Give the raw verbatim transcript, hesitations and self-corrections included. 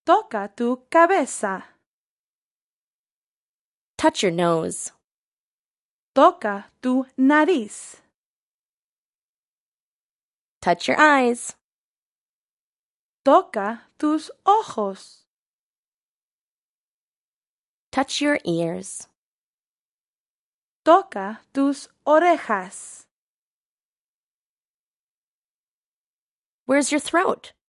Toca tu cabeza. Touch your nose. Toca tu nariz. Touch your eyes. Toca tus ojos. Touch your ears. Toca tus orejas. Where's your throat?